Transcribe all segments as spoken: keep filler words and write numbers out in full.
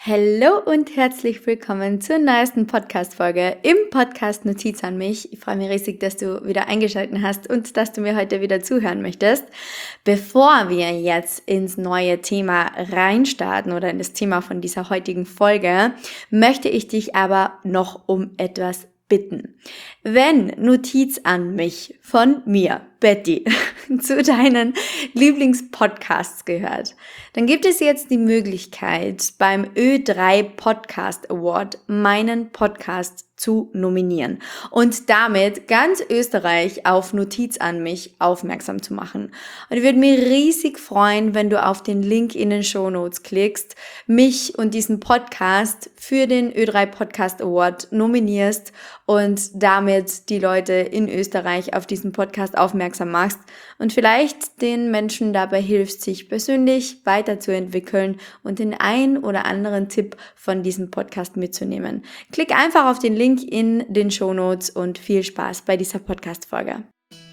Hallo und herzlich willkommen zur neuesten Podcast-Folge im Podcast Notiz an mich. Ich freue mich riesig, dass du wieder eingeschaltet hast und dass du mir heute wieder zuhören möchtest. Bevor wir jetzt ins neue Thema reinstarten oder in das Thema von dieser heutigen Folge, möchte ich dich aber noch um etwas bitten. Wenn Notiz an mich von mir, Betty, zu deinen Lieblingspodcasts gehört, dann gibt es jetzt die Möglichkeit, beim Ö drei Podcast Award meinen Podcast zu nominieren und damit ganz Österreich auf Notiz an mich aufmerksam zu machen. Und ich würde mich riesig freuen, wenn du auf den Link in den Shownotes klickst, mich und diesen Podcast für den Ö drei Podcast Award nominierst und damit die Leute in Österreich auf diesen Podcast aufmerksam machst und vielleicht den Menschen dabei hilfst, sich persönlich weiterzuentwickeln und den ein oder anderen Tipp von diesem Podcast mitzunehmen. Klick einfach auf den Link in den Shownotes und viel Spaß bei dieser Podcast-Folge.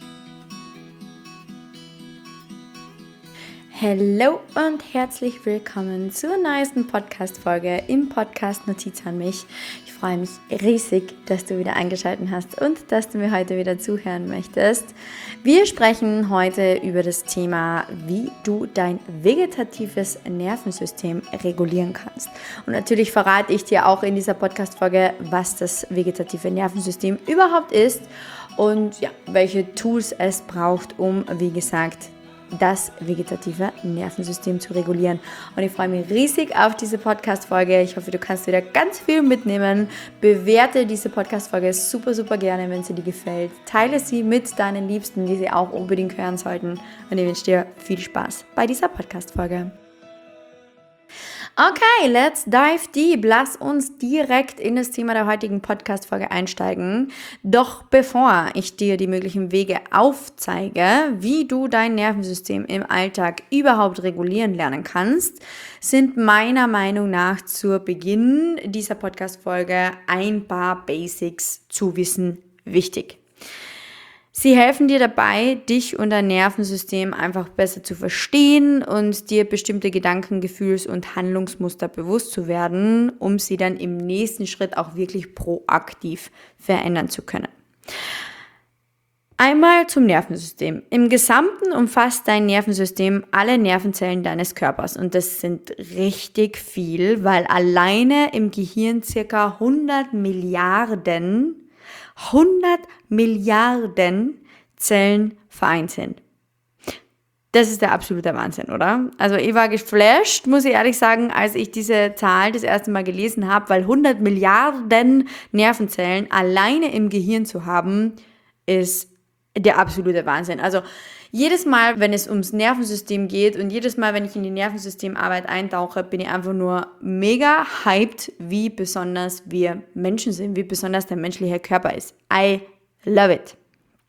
Hallo und herzlich willkommen zur neuesten Podcast-Folge im Podcast Notiz an mich. Ich freue mich riesig, dass du wieder eingeschaltet hast und dass du mir heute wieder zuhören möchtest. Wir sprechen heute über das Thema, wie du dein vegetatives Nervensystem regulieren kannst. Und natürlich verrate ich dir auch in dieser Podcast-Folge, was das vegetative Nervensystem überhaupt ist und ja, welche Tools es braucht, um, wie gesagt, das vegetative Nervensystem zu regulieren. Und ich freue mich riesig auf diese Podcast-Folge. Ich hoffe, du kannst wieder ganz viel mitnehmen. Bewerte diese Podcast-Folge super, super gerne, wenn sie dir gefällt. Teile sie mit deinen Liebsten, die sie auch unbedingt hören sollten. Und ich wünsche dir viel Spaß bei dieser Podcast-Folge. Okay, let's dive deep. Lass uns direkt in das Thema der heutigen Podcast-Folge einsteigen. Doch bevor ich dir die möglichen Wege aufzeige, wie du dein Nervensystem im Alltag überhaupt regulieren lernen kannst, sind meiner Meinung nach zu Beginn dieser Podcast-Folge ein paar Basics zu wissen wichtig. Sie helfen dir dabei, dich und dein Nervensystem einfach besser zu verstehen und dir bestimmte Gedanken-, Gefühls- und Handlungsmuster bewusst zu werden, um sie dann im nächsten Schritt auch wirklich proaktiv verändern zu können. Einmal zum Nervensystem. Im Gesamten umfasst dein Nervensystem alle Nervenzellen deines Körpers und das sind richtig viel, weil alleine im Gehirn circa hundert Milliarden hundert Milliarden Zellen vereint sind. Das ist der absolute Wahnsinn, oder? Also ich war geflasht, muss ich ehrlich sagen, als ich diese Zahl das erste Mal gelesen habe, weil hundert Milliarden Nervenzellen alleine im Gehirn zu haben, ist der absolute Wahnsinn. Also jedes Mal, wenn es ums Nervensystem geht und jedes Mal, wenn ich in die Nervensystemarbeit eintauche, bin ich einfach nur mega hyped, wie besonders wir Menschen sind, wie besonders der menschliche Körper ist. I love it.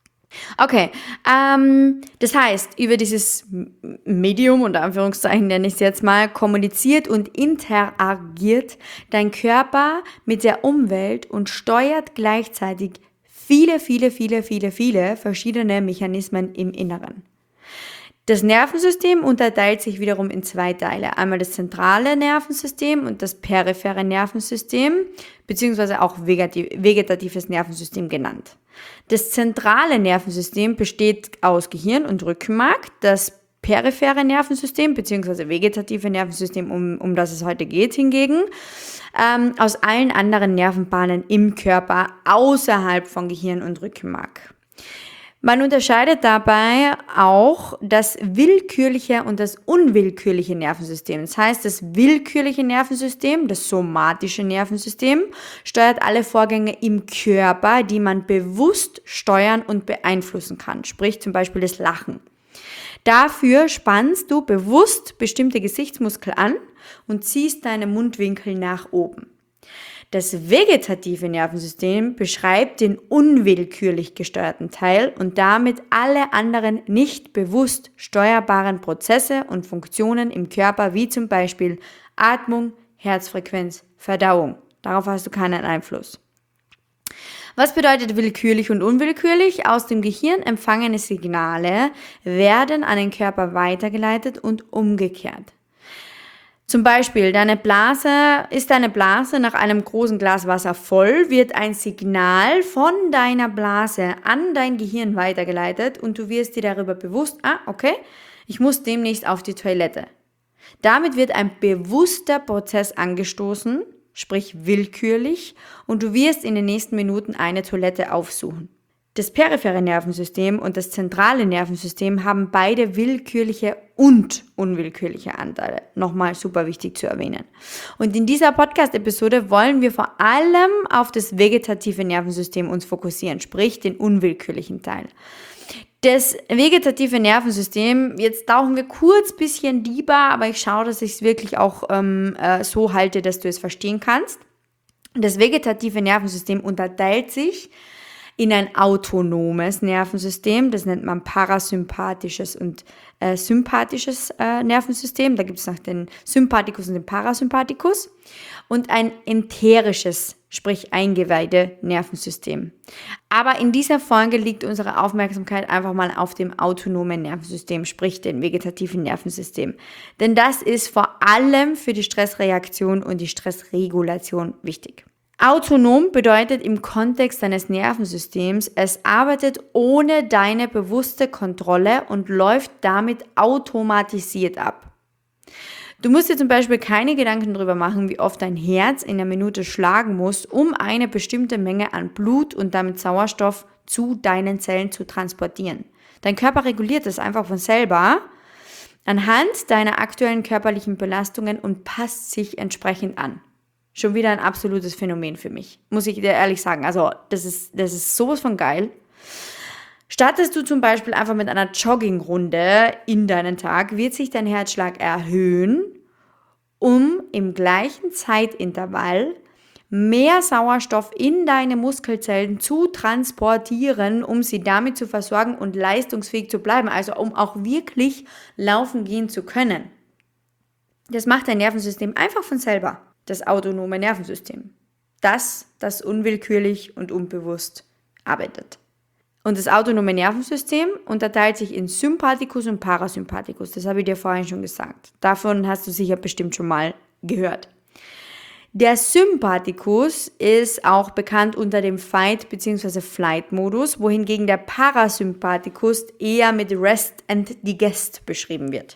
Okay, ähm, das heißt, über dieses Medium, unter Anführungszeichen nenne ich es jetzt mal, kommuniziert und interagiert dein Körper mit der Umwelt und steuert gleichzeitig viele, viele, viele, viele, viele verschiedene Mechanismen im Inneren. Das Nervensystem unterteilt sich wiederum in zwei Teile. Einmal das zentrale Nervensystem und das periphere Nervensystem, beziehungsweise auch vegetatives Nervensystem genannt. Das zentrale Nervensystem besteht aus Gehirn und Rückenmark. Das periphere Nervensystem, beziehungsweise vegetative Nervensystem, um, um das es heute geht hingegen, ähm, aus allen anderen Nervenbahnen im Körper außerhalb von Gehirn und Rückenmark. Man unterscheidet dabei auch das willkürliche und das unwillkürliche Nervensystem. Das heißt, das willkürliche Nervensystem, das somatische Nervensystem, steuert alle Vorgänge im Körper, die man bewusst steuern und beeinflussen kann. Sprich zum Beispiel das Lachen. Dafür spannst du bewusst bestimmte Gesichtsmuskeln an und ziehst deine Mundwinkel nach oben. Das vegetative Nervensystem beschreibt den unwillkürlich gesteuerten Teil und damit alle anderen nicht bewusst steuerbaren Prozesse und Funktionen im Körper, wie zum Beispiel Atmung, Herzfrequenz, Verdauung. Darauf hast du keinen Einfluss. Was bedeutet willkürlich und unwillkürlich? Aus dem Gehirn empfangene Signale werden an den Körper weitergeleitet und umgekehrt. Zum Beispiel, deine Blase, ist deine Blase nach einem großen Glas Wasser voll, wird ein Signal von deiner Blase an dein Gehirn weitergeleitet und du wirst dir darüber bewusst, ah, okay, ich muss demnächst auf die Toilette. Damit wird ein bewusster Prozess angestoßen, sprich willkürlich, und du wirst in den nächsten Minuten eine Toilette aufsuchen. Das periphere Nervensystem und das zentrale Nervensystem haben beide willkürliche und unwillkürliche Anteile. Nochmal super wichtig zu erwähnen. Und in dieser Podcast-Episode wollen wir vor allem auf das vegetative Nervensystem uns fokussieren, sprich den unwillkürlichen Teil. Das vegetative Nervensystem, jetzt tauchen wir kurz ein bisschen tiefer, aber ich schaue, dass ich es wirklich auch ähm, äh, so halte, dass du es verstehen kannst. Das vegetative Nervensystem unterteilt sich in ein autonomes Nervensystem, das nennt man parasympathisches und äh, sympathisches äh, Nervensystem. Da gibt es noch den Sympathikus und den Parasympathikus. Und ein enterisches, sprich eingeweihte Nervensystem. Aber in dieser Folge liegt unsere Aufmerksamkeit einfach mal auf dem autonomen Nervensystem, sprich dem vegetativen Nervensystem. Denn das ist vor allem für die Stressreaktion und die Stressregulation wichtig. Autonom bedeutet im Kontext deines Nervensystems, es arbeitet ohne deine bewusste Kontrolle und läuft damit automatisiert ab. Du musst dir zum Beispiel keine Gedanken darüber machen, wie oft dein Herz in einer Minute schlagen muss, um eine bestimmte Menge an Blut und damit Sauerstoff zu deinen Zellen zu transportieren. Dein Körper reguliert das einfach von selber anhand deiner aktuellen körperlichen Belastungen und passt sich entsprechend an. Schon wieder ein absolutes Phänomen für mich, muss ich dir ehrlich sagen. Also das ist, das ist sowas von geil. Startest du zum Beispiel einfach mit einer Joggingrunde in deinen Tag, wird sich dein Herzschlag erhöhen, um im gleichen Zeitintervall mehr Sauerstoff in deine Muskelzellen zu transportieren, um sie damit zu versorgen und leistungsfähig zu bleiben, also um auch wirklich laufen gehen zu können. Das macht dein Nervensystem einfach von selber. Das autonome Nervensystem. Das, das unwillkürlich und unbewusst arbeitet. Und das autonome Nervensystem unterteilt sich in Sympathikus und Parasympathikus. Das habe ich dir vorhin schon gesagt. Davon hast du sicher bestimmt schon mal gehört. Der Sympathikus ist auch bekannt unter dem Fight- bzw. Flight-Modus, wohingegen der Parasympathikus eher mit Rest and Digest beschrieben wird.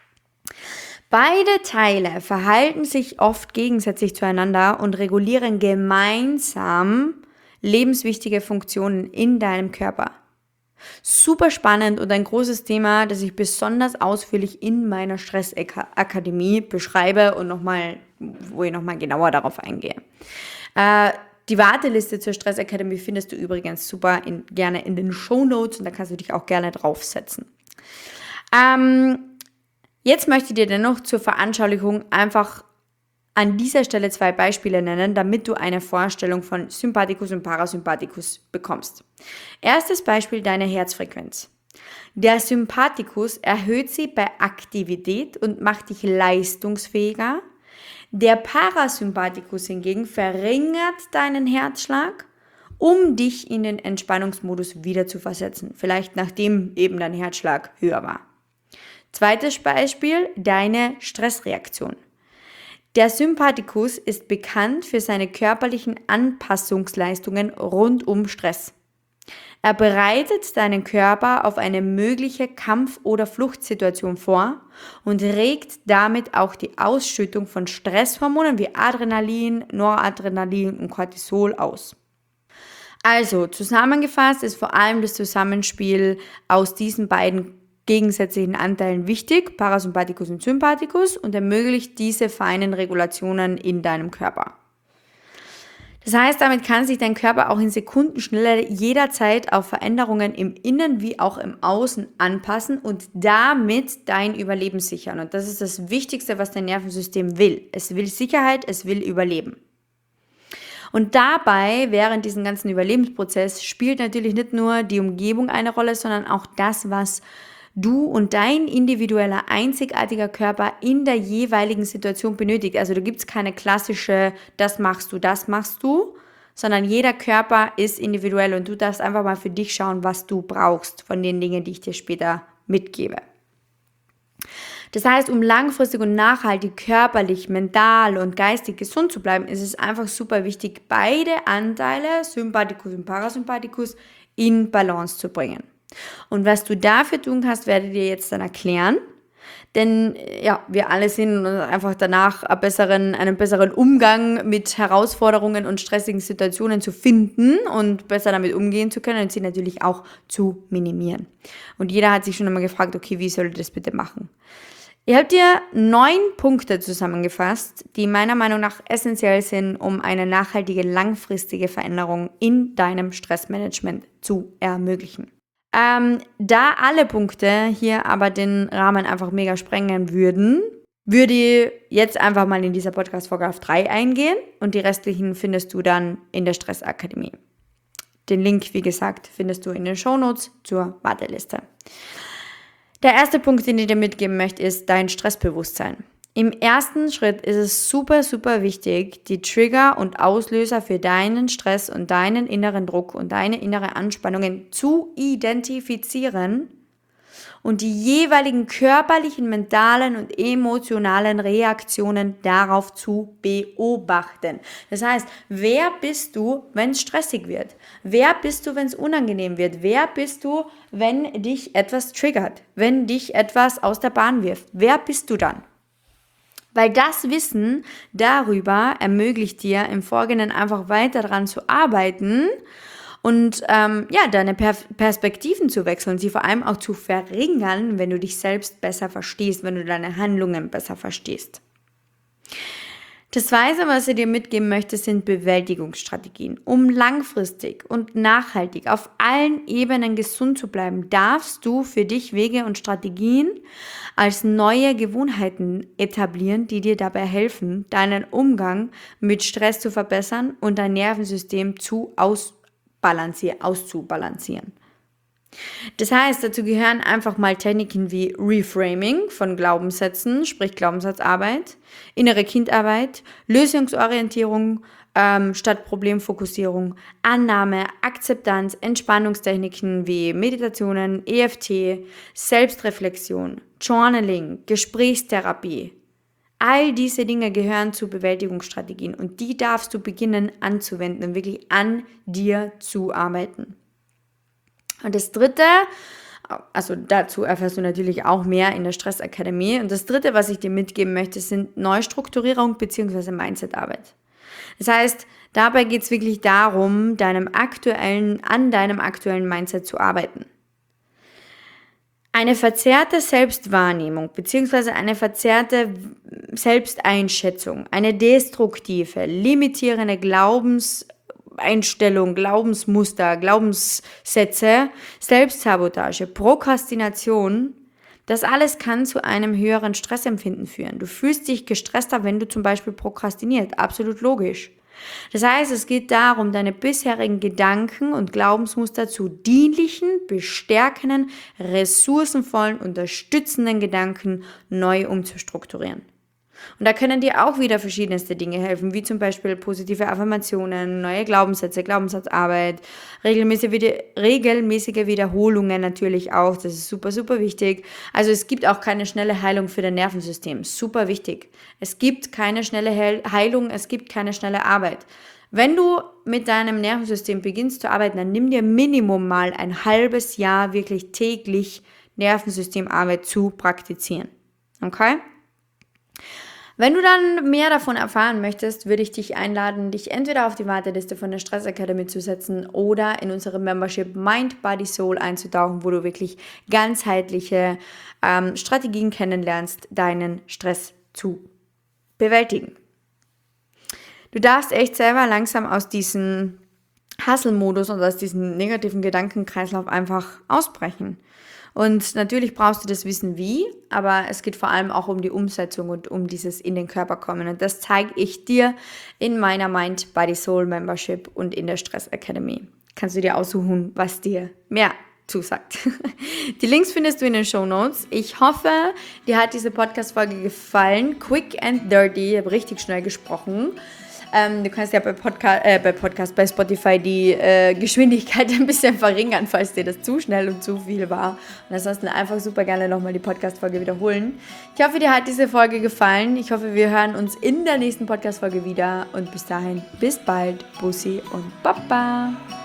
Beide Teile verhalten sich oft gegensätzlich zueinander und regulieren gemeinsam lebenswichtige Funktionen in deinem Körper. Super spannend und ein großes Thema, das ich besonders ausführlich in meiner Stressakademie beschreibe und nochmal, wo ich nochmal genauer darauf eingehe. Äh, die Warteliste zur Stressakademie findest du übrigens super in, gerne in den Shownotes und da kannst du dich auch gerne draufsetzen. Ähm, Jetzt möchte ich dir dennoch zur Veranschaulichung einfach an dieser Stelle zwei Beispiele nennen, damit du eine Vorstellung von Sympathikus und Parasympathikus bekommst. Erstes Beispiel, deine Herzfrequenz. Der Sympathikus erhöht sie bei Aktivität und macht dich leistungsfähiger. Der Parasympathikus hingegen verringert deinen Herzschlag, um dich in den Entspannungsmodus wieder zu versetzen, vielleicht nachdem eben dein Herzschlag höher war. Zweites Beispiel, deine Stressreaktion. Der Sympathikus ist bekannt für seine körperlichen Anpassungsleistungen rund um Stress. Er bereitet deinen Körper auf eine mögliche Kampf- oder Fluchtsituation vor und regt damit auch die Ausschüttung von Stresshormonen wie Adrenalin, Noradrenalin und Cortisol aus. Also zusammengefasst ist vor allem das Zusammenspiel aus diesen beiden gegensätzlichen Anteilen wichtig, Parasympathikus und Sympathikus, und ermöglicht diese feinen Regulationen in deinem Körper. Das heißt, damit kann sich dein Körper auch in Sekundenschnelle jederzeit auf Veränderungen im Innen wie auch im Außen anpassen und damit dein Überleben sichern. Und das ist das Wichtigste, was dein Nervensystem will. Es will Sicherheit, es will Überleben. Und dabei, während diesem ganzen Überlebensprozess, spielt natürlich nicht nur die Umgebung eine Rolle, sondern auch das, was du und dein individueller, einzigartiger Körper in der jeweiligen Situation benötigt. Also da gibt es keine klassische, das machst du, das machst du, sondern jeder Körper ist individuell und du darfst einfach mal für dich schauen, was du brauchst von den Dingen, die ich dir später mitgebe. Das heißt, um langfristig und nachhaltig körperlich, mental und geistig gesund zu bleiben, ist es einfach super wichtig, beide Anteile, Sympathikus und Parasympathikus, in Balance zu bringen. Und was du dafür tun kannst, werde ich dir jetzt dann erklären. Denn ja, wir alle sind einfach danach einen besseren, einen besseren Umgang mit Herausforderungen und stressigen Situationen zu finden und besser damit umgehen zu können und sie natürlich auch zu minimieren. Und jeder hat sich schon einmal gefragt, okay, wie soll ich das bitte machen? Ich habe dir neun Punkte zusammengefasst, die meiner Meinung nach essentiell sind, um eine nachhaltige, langfristige Veränderung in deinem Stressmanagement zu ermöglichen. Ähm, da alle Punkte hier aber den Rahmen einfach mega sprengen würden, würde ich jetzt einfach mal in dieser Podcast-Folge auf drei eingehen und die restlichen findest du dann in der Stressakademie. Den Link, wie gesagt, findest du in den Shownotes zur Warteliste. Der erste Punkt, den ich dir mitgeben möchte, ist dein Stressbewusstsein. Im ersten Schritt ist es super, super wichtig, die Trigger und Auslöser für deinen Stress und deinen inneren Druck und deine innere Anspannungen zu identifizieren und die jeweiligen körperlichen, mentalen und emotionalen Reaktionen darauf zu beobachten. Das heißt, wer bist du, wenn es stressig wird? Wer bist du, wenn es unangenehm wird? Wer bist du, wenn dich etwas triggert? Wenn dich etwas aus der Bahn wirft? Wer bist du dann? Weil das Wissen darüber ermöglicht dir im Folgenden einfach weiter daran zu arbeiten und ähm, ja, deine per- Perspektiven zu wechseln, sie vor allem auch zu verringern, wenn du dich selbst besser verstehst, wenn du deine Handlungen besser verstehst. Das Zweite, was ich dir mitgeben möchte, sind Bewältigungsstrategien. Um langfristig und nachhaltig auf allen Ebenen gesund zu bleiben, darfst du für dich Wege und Strategien als neue Gewohnheiten etablieren, die dir dabei helfen, deinen Umgang mit Stress zu verbessern und dein Nervensystem zu ausbalancieren, auszubalancieren. Das heißt, dazu gehören einfach mal Techniken wie Reframing von Glaubenssätzen, sprich Glaubenssatzarbeit, innere Kindarbeit, Lösungsorientierung ähm, statt Problemfokussierung, Annahme, Akzeptanz, Entspannungstechniken wie Meditationen, E F T, Selbstreflexion, Journaling, Gesprächstherapie. All diese Dinge gehören zu Bewältigungsstrategien und die darfst du beginnen anzuwenden und wirklich an dir zu arbeiten. Und das Dritte, also dazu erfährst du natürlich auch mehr in der Stressakademie. Und das Dritte, was ich dir mitgeben möchte, sind Neustrukturierung bzw. Mindsetarbeit. Das heißt, dabei geht es wirklich darum, deinem aktuellen, an deinem aktuellen Mindset zu arbeiten. Eine verzerrte Selbstwahrnehmung bzw. eine verzerrte Selbsteinschätzung, eine destruktive, limitierende Glaubens Einstellung, Glaubensmuster, Glaubenssätze, Selbstsabotage, Prokrastination, das alles kann zu einem höheren Stressempfinden führen. Du fühlst dich gestresster, wenn du zum Beispiel prokrastinierst. Absolut logisch. Das heißt, es geht darum, deine bisherigen Gedanken und Glaubensmuster zu dienlichen, bestärkenden, ressourcenvollen, unterstützenden Gedanken neu umzustrukturieren. Und da können dir auch wieder verschiedenste Dinge helfen, wie zum Beispiel positive Affirmationen, neue Glaubenssätze, Glaubenssatzarbeit, regelmäßige, regelmäßige Wiederholungen natürlich auch, das ist super, super wichtig. Also es gibt auch keine schnelle Heilung für dein Nervensystem, super wichtig. Es gibt keine schnelle Heilung, es gibt keine schnelle Arbeit. Wenn du mit deinem Nervensystem beginnst zu arbeiten, dann nimm dir Minimum mal ein halbes Jahr wirklich täglich Nervensystemarbeit zu praktizieren. Okay? Wenn du dann mehr davon erfahren möchtest, würde ich dich einladen, dich entweder auf die Warteliste von der Stressakademie zu setzen oder in unsere Membership Mind, Body, Soul einzutauchen, wo du wirklich ganzheitliche ähm, Strategien kennenlernst, deinen Stress zu bewältigen. Du darfst echt selber langsam aus diesem Hustle-Modus und aus diesem negativen Gedankenkreislauf einfach ausbrechen. Und natürlich brauchst du das Wissen wie, aber es geht vor allem auch um die Umsetzung und um dieses in den Körper kommen. Und das zeige ich dir in meiner Mind, Body, Soul Membership und in der Stress Academy. Kannst du dir aussuchen, was dir mehr zusagt. Die Links findest du in den Shownotes. Ich hoffe, dir hat diese Podcast-Folge gefallen. Quick and dirty, ich habe richtig schnell gesprochen. Ähm, du kannst ja bei, Podca- äh, bei Podcast, bei Spotify die äh, Geschwindigkeit ein bisschen verringern, falls dir das zu schnell und zu viel war. Und ansonsten einfach super gerne nochmal die Podcast-Folge wiederholen. Ich hoffe, dir hat diese Folge gefallen. Ich hoffe, wir hören uns in der nächsten Podcast-Folge wieder. Und bis dahin, bis bald. Bussi und Baba.